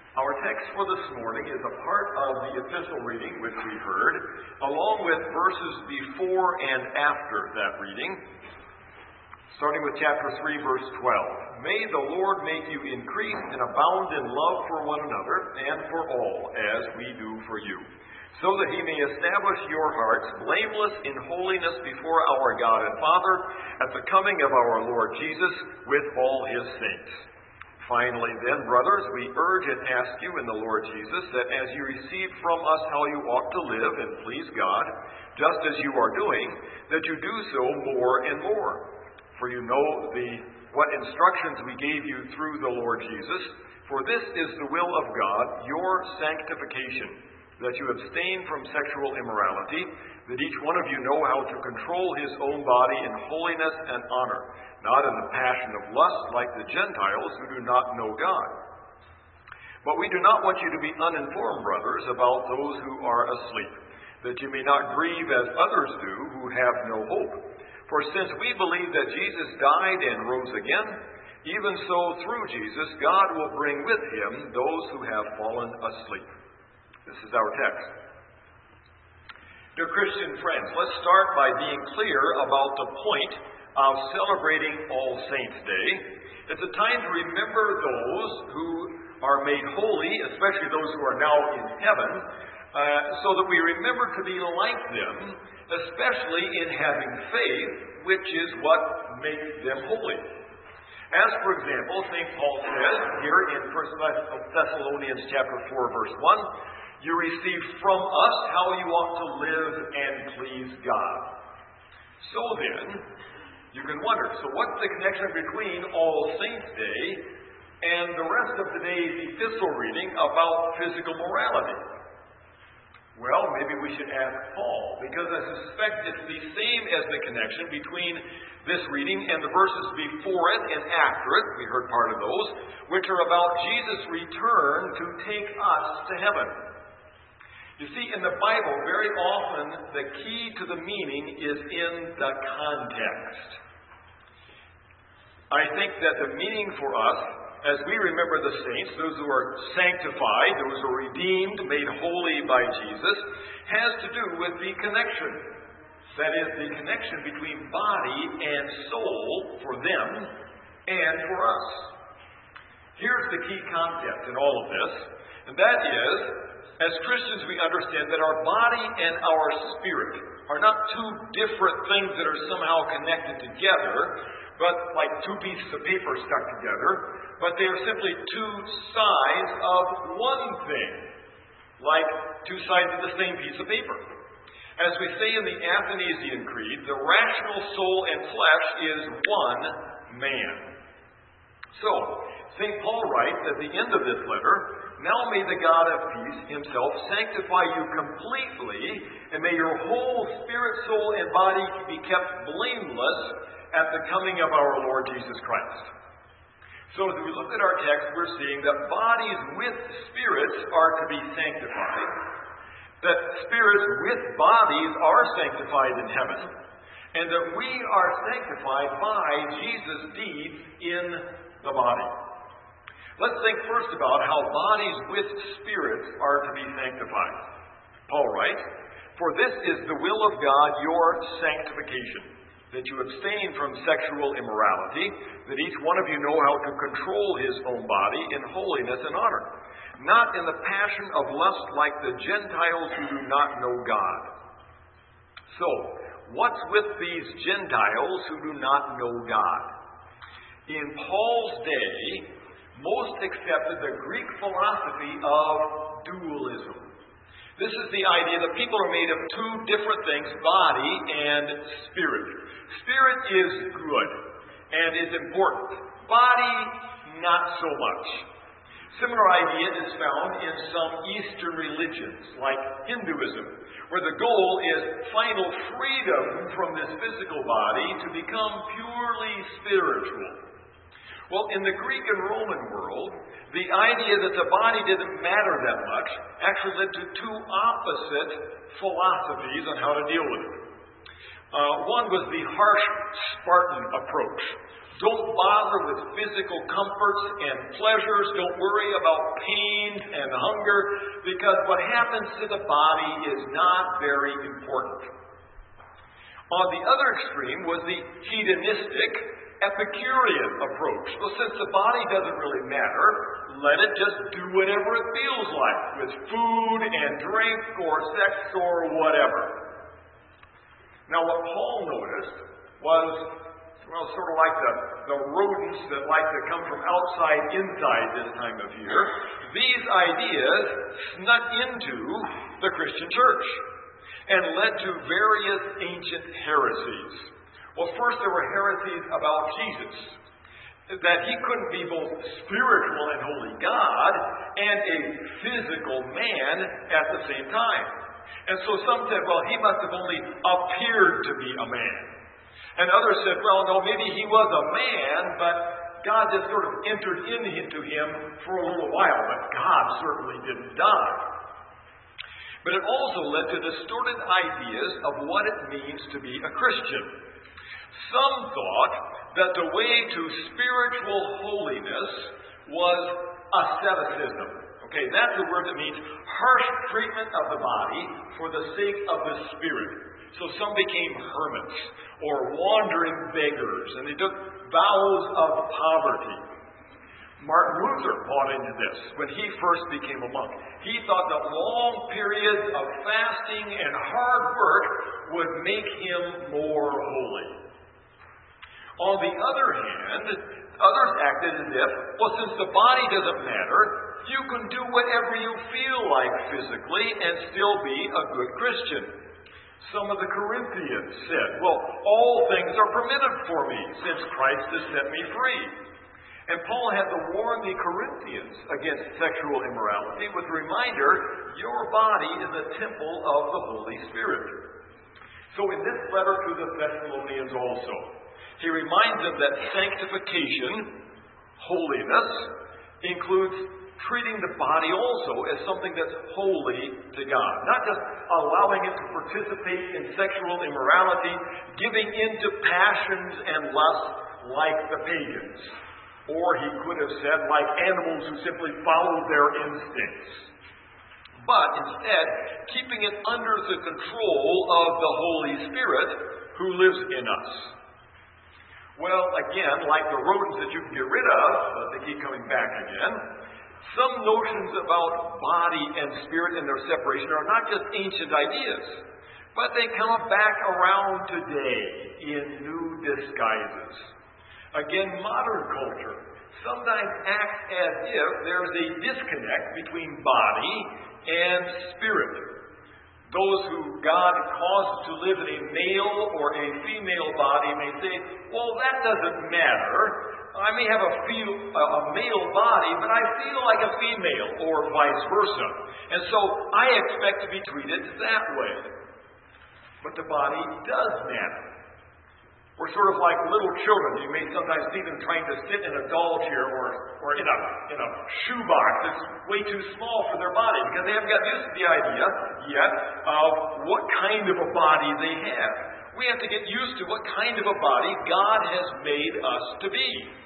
Our text for this morning is a part of the epistle reading which we heard, along with verses before and after that reading, starting with chapter 3, verse 12. May the Lord make you increase and abound in love for one another and for all, as we do for you, so that he may establish your hearts blameless in holiness before our God and Father at the coming of our Lord Jesus with all his saints. Finally, then, brothers, we urge and ask you in the Lord Jesus that as you receive from us how you ought to live and please God, just as you are doing, that you do so more and more. For you know what instructions we gave you through the Lord Jesus. For this is the will of God, your sanctification, that you abstain from sexual immorality, that each one of you know how to control his own body in holiness and honor, not in the passion of lust like the Gentiles who do not know God. But we do not want you to be uninformed, brothers, about those who are asleep, that you may not grieve as others do who have no hope. For since we believe that Jesus died and rose again, even so through Jesus God will bring with him those who have fallen asleep. This is our text. Dear Christian friends, let's start by being clear about the point of celebrating All Saints' Day. It's a time to remember those who are made holy, especially those who are now in heaven, so that we remember to be like them, especially in having faith, which is what makes them holy. As, for example, St. Paul says here in 1 Thessalonians chapter 4, verse 1, you received from us how you ought to live and please God. So then, you can wonder, so what's the connection between All Saints' Day and the rest of today's epistle reading about physical morality? Well, maybe we should ask Paul, because I suspect it's the same as the connection between this reading and the verses before it and after it, we heard part of those, which are about Jesus' return to take us to heaven. You see, in the Bible, very often the key to the meaning is in the context. I think that the meaning for us, as we remember the saints, those who are sanctified, those who are redeemed, made holy by Jesus, has to do with the connection. That is, the connection between body and soul for them and for us. Here's the key concept in all of this, and that is, as Christians, we understand that our body and our spirit are not two different things that are somehow connected together, but like two pieces of paper stuck together, but they are simply two sides of one thing, like two sides of the same piece of paper. As we say in the Athanasian Creed, the rational soul and flesh is one man. So, St. Paul writes at the end of this letter, now may the God of peace himself sanctify you completely, and may your whole spirit, soul, and body be kept blameless at the coming of our Lord Jesus Christ. So as we look at our text, we're seeing that bodies with spirits are to be sanctified, that spirits with bodies are sanctified in heaven, and that we are sanctified by Jesus' deeds in the body. Let's think first about how bodies with spirits are to be sanctified. Paul writes, for this is the will of God, your sanctification, that you abstain from sexual immorality, that each one of you know how to control his own body in holiness and honor, not in the passion of lust like the Gentiles who do not know God. So, what's with these Gentiles who do not know God? In Paul's day, most accepted the Greek philosophy of dualism. This is the idea that people are made of two different things, body and spirit. Spirit is good and is important. Body, not so much. Similar idea is found in some Eastern religions, like Hinduism, where the goal is final freedom from this physical body to become purely spiritual. Well, in the Greek and Roman world, the idea that the body didn't matter that much actually led to two opposite philosophies on how to deal with it. One was the harsh Spartan approach. Don't bother with physical comforts and pleasures. Don't worry about pains and hunger, because what happens to the body is not very important. On the other extreme was the hedonistic Epicurean approach. Well, since the body doesn't really matter, let it just do whatever it feels like with food and drink or sex or whatever. Now, what Paul noticed was, well, sort of like the rodents that like to come from outside inside this time of year. These ideas snuck into the Christian church and led to various ancient heresies. Well, first there were heresies about Jesus, that he couldn't be both spiritual and holy God and a physical man at the same time. And so some said, well, he must have only appeared to be a man. And others said, well, no, maybe he was a man, but God just sort of entered into him for a little while, but God certainly didn't die. But it also led to distorted ideas of what it means to be a Christian. Some thought that the way to spiritual holiness was asceticism. Okay, that's the word that means harsh treatment of the body for the sake of the spirit. So some became hermits or wandering beggars, and they took vows of poverty. Martin Luther bought into this when he first became a monk. He thought that long periods of fasting and hard work would make him more holy. On the other hand, others acted as if, well, since the body doesn't matter, you can do whatever you feel like physically and still be a good Christian. Some of the Corinthians said, well, all things are permitted for me since Christ has set me free. And Paul had to warn the Corinthians against sexual immorality with the reminder, your body is a temple of the Holy Spirit. So in this letter to the Thessalonians also, he reminds them that sanctification, holiness, includes treating the body also as something that's holy to God. Not just allowing it to participate in sexual immorality, giving in to passions and lusts like the pagans. Or he could have said, like animals who simply follow their instincts. But instead, keeping it under the control of the Holy Spirit who lives in us. Well, again, like the rodents that you can get rid of, but they keep coming back again, some notions about body and spirit and their separation are not just ancient ideas, but they come back around today in new disguises. Again, modern culture sometimes acts as if there's a disconnect between body and spirit. Those who God causes to live in a male or a female body may say, well, that doesn't matter. I may have a male body, but I feel like a female, or vice versa. And so I expect to be treated that way. But the body does matter. We're sort of like little children. You may sometimes see them trying to sit in a doll chair or in a shoebox that's way too small for their body because they haven't got used to the idea yet of what kind of a body they have. We have to get used to what kind of a body God has made us to be.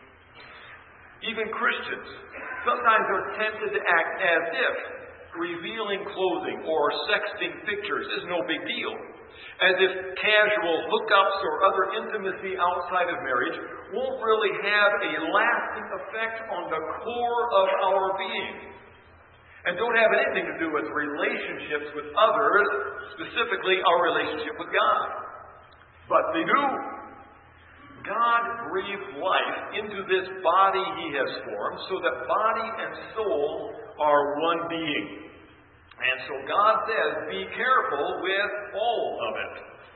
Even Christians sometimes are tempted to act as if revealing clothing or sexting pictures is no big deal. As if casual hookups or other intimacy outside of marriage won't really have a lasting effect on the core of our being. And don't have anything to do with relationships with others, specifically our relationship with God. But they do. God breathed life into this body He has formed so that body and soul are one being. And so God says, be careful with all of it.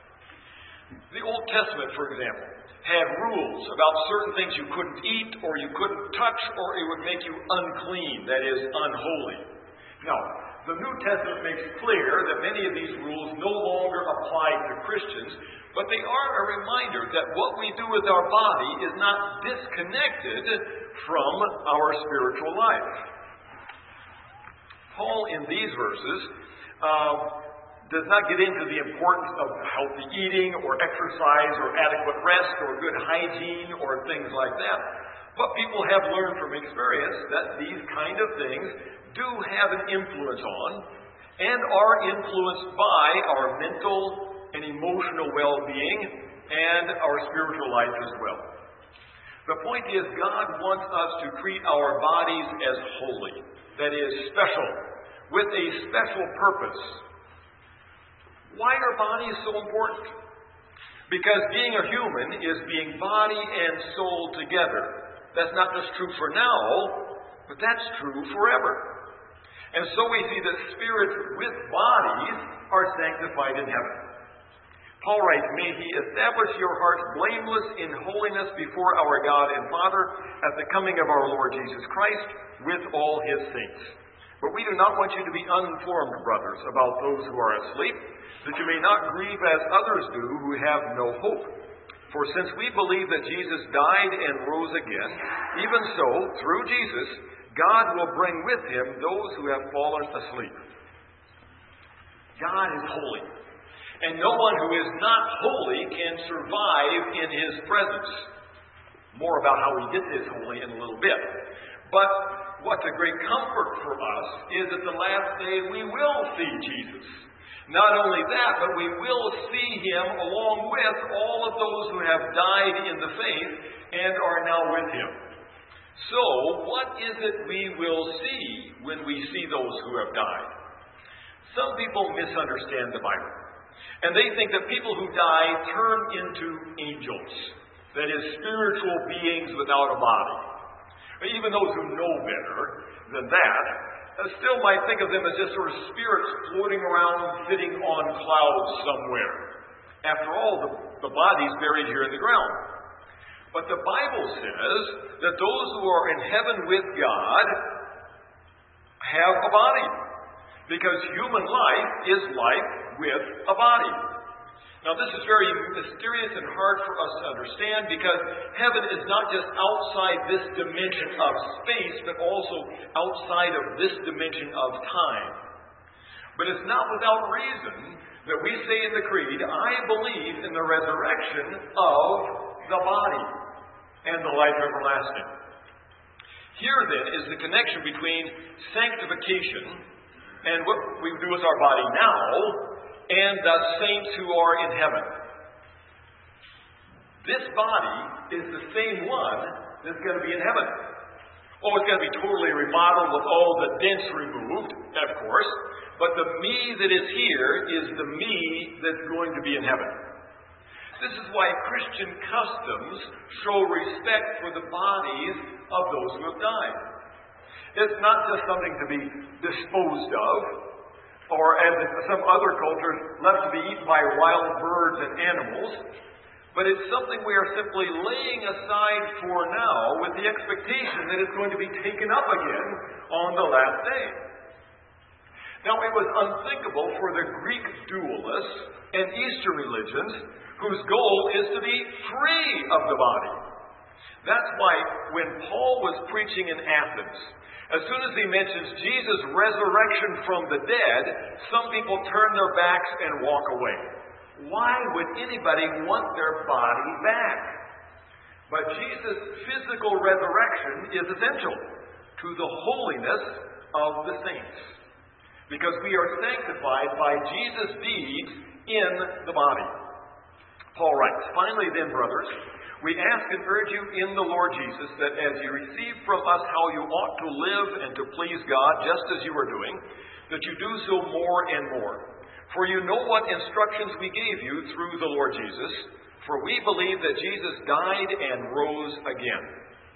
The Old Testament, for example, had rules about certain things you couldn't eat or you couldn't touch or it would make you unclean, that is, unholy. Now, the New Testament makes clear that many of these rules no longer apply to Christians, but they are a reminder that what we do with our body is not disconnected from our spiritual life. Paul, in these verses, does not get into the importance of healthy eating or exercise or adequate rest or good hygiene or things like that. But people have learned from experience that these kind of things do have an influence on and are influenced by our mental and emotional well-being and our spiritual life as well. The point is, God wants us to treat our bodies as holy, that is, special, with a special purpose. Why are bodies so important? Because being a human is being body and soul together. That's not just true for now, but that's true forever. And so we see that spirits with bodies are sanctified in heaven. Paul writes, "May he establish your hearts blameless in holiness before our God and Father at the coming of our Lord Jesus Christ with all his saints. But we do not want you to be uninformed, brothers, about those who are asleep, that you may not grieve as others do who have no hope. For since we believe that Jesus died and rose again, even so, through Jesus, God will bring with him those who have fallen asleep." God is holy, and no one who is not holy can survive in his presence. More about how he gets his holy in a little bit. But what's a great comfort for us is at the last day we will see Jesus. Not only that, but we will see him along with all of those who have died in the faith and are now with him. So, what is it we will see when we see those who have died? Some people misunderstand the Bible, and they think that people who die turn into angels, that is, spiritual beings without a body. Even those who know better than that still might think of them as just sort of spirits floating around, sitting on clouds somewhere. After all, the body's buried here in the ground. But the Bible says that those who are in heaven with God have a body, because human life is life with a body. Now, this is very mysterious and hard for us to understand, because heaven is not just outside this dimension of space, but also outside of this dimension of time. But it's not without reason that we say in the Creed, "I believe in the resurrection of the body and the life everlasting." Here, then, is the connection between sanctification and what we do with our body now and the saints who are in heaven. This body is the same one that's going to be in heaven. Oh, it's going to be totally remodeled with all the dents removed, of course, but the me that is here is the me that's going to be in heaven. This is why Christian customs show respect for the bodies of those who have died. It's not just something to be disposed of, or as in some other cultures, left to be eaten by wild birds and animals, but it's something we are simply laying aside for now with the expectation that it's going to be taken up again on the last day. Now, it was unthinkable for the Greek dualists and Eastern religions, whose goal is to be free of the body. That's why when Paul was preaching in Athens, as soon as he mentions Jesus' resurrection from the dead, some people turn their backs and walk away. Why would anybody want their body back? But Jesus' physical resurrection is essential to the holiness of the saints, because we are sanctified by Jesus' deeds in the body. Paul writes, "Finally then, brothers, we ask and urge you in the Lord Jesus that as you receive from us how you ought to live and to please God, just as you are doing, that you do so more and more. For you know what instructions we gave you through the Lord Jesus, for we believe that Jesus died and rose again."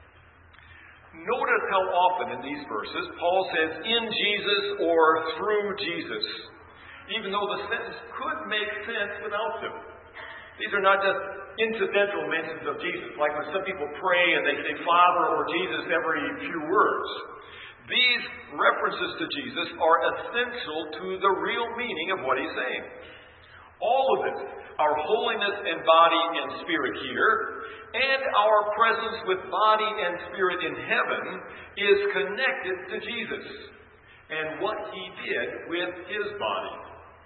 Notice how often in these verses Paul says, "in Jesus" or "through Jesus," even though the sentence could make sense without them. These are not just incidental mentions of Jesus, like when some people pray and they say Father or Jesus every few words. These references to Jesus are essential to the real meaning of what he's saying. All of it, our holiness and body and spirit here, and our presence with body and spirit in heaven, is connected to Jesus and what he did with his body.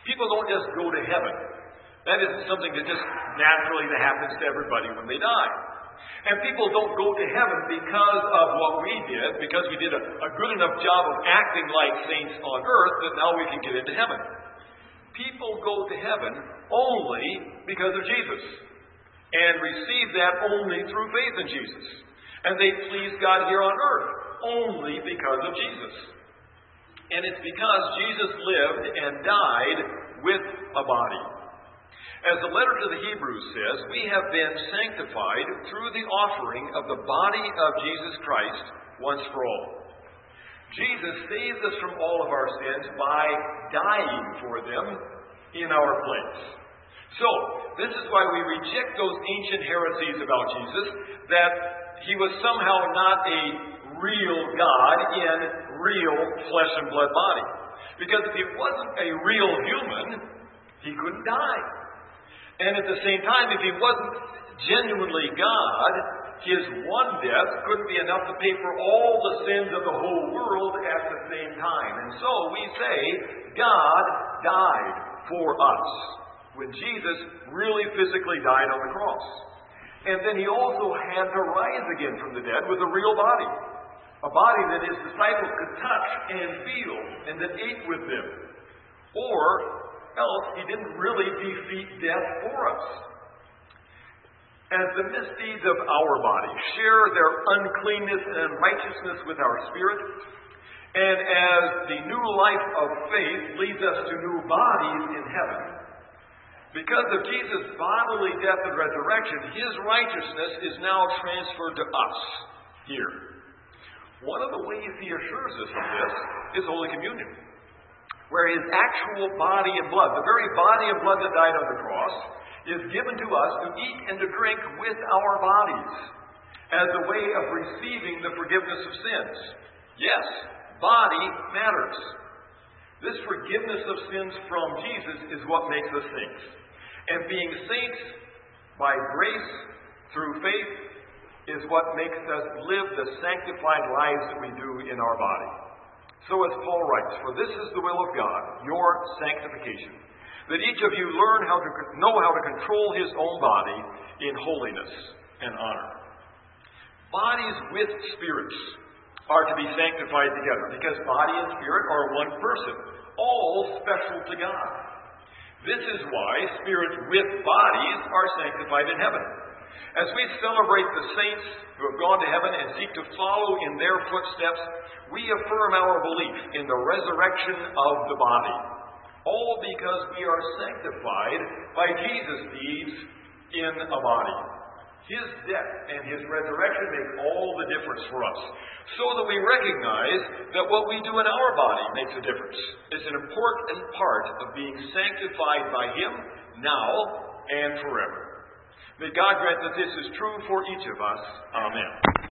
People don't just go to heaven. That isn't something that just naturally happens to everybody when they die. And people don't go to heaven because of what we did, because we did a good enough job of acting like saints on earth that now we can get into heaven. People go to heaven only because of Jesus and receive that only through faith in Jesus. And they please God here on earth only because of Jesus. And it's because Jesus lived and died with a body. As the letter to the Hebrews says, we have been sanctified through the offering of the body of Jesus Christ once for all. Jesus saves us from all of our sins by dying for them in our place. So, this is why we reject those ancient heresies about Jesus, that he was somehow not a real God in real flesh and blood body. Because if he wasn't a real human, he couldn't die. And at the same time, if he wasn't genuinely God, his one death couldn't be enough to pay for all the sins of the whole world at the same time. And so we say, God died for us when Jesus really physically died on the cross. And then he also had to rise again from the dead with a real body. A body that his disciples could touch and feel and that ate with them. Or else he didn't really defeat death for us. As the misdeeds of our body share their uncleanness and righteousness with our spirit, and as the new life of faith leads us to new bodies in heaven, because of Jesus' bodily death and resurrection, his righteousness is now transferred to us here. One of the ways he assures us of this is Holy Communion, where his actual body and blood, the very body and blood that died on the cross, is given to us to eat and to drink with our bodies as a way of receiving the forgiveness of sins. Yes, body matters. This forgiveness of sins from Jesus is what makes us saints. And being saints by grace through faith is what makes us live the sanctified lives that we do in our body. So as Paul writes, for this is the will of God, your sanctification, that each of you learn how to know how to control his own body in holiness and honor. Bodies with spirits are to be sanctified together, because body and spirit are one person, all special to God. This is why spirits with bodies are sanctified in heaven. As we celebrate the saints who have gone to heaven and seek to follow in their footsteps, we affirm our belief in the resurrection of the body, all because we are sanctified by Jesus' deeds in a body. His death and his resurrection make all the difference for us, so that we recognize that what we do in our body makes a difference. It's an important part of being sanctified by him now and forever. May God grant that this is true for each of us. Amen.